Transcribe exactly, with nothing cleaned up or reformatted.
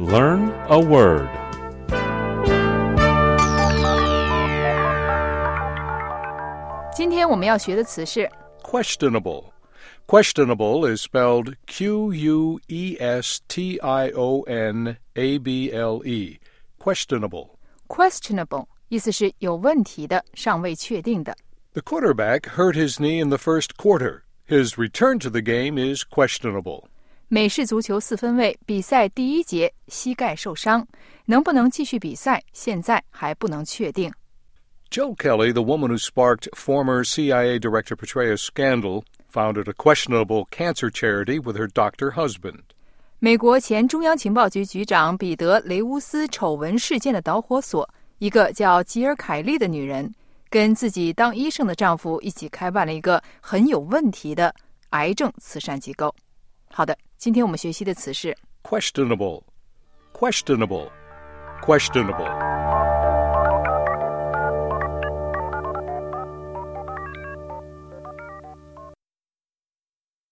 Learn a word. 今天我们要学的词是 questionable. Questionable is spelled Q U E S T I O N A B L E. Questionable. questionable 意思是有问题的，尚未确定的。 The quarterback hurt his knee in the first quarter. His return to the game is questionable. 美式足球四分卫比赛第一节膝盖受伤，能不能继续比赛，现在还不能确定。 Jill Kelly, the woman who sparked former C I A Director Petraeus' scandal, founded a questionable cancer charity with her doctor husband. 美国前中央情报局局长彼得·雷乌斯丑闻事件的导火索，一个叫吉尔·凯利的女人，跟自己当医生的丈夫一起开办了一个很有问题的癌症慈善机构。好的，今天我们学习的词是 questionable, questionable, questionable.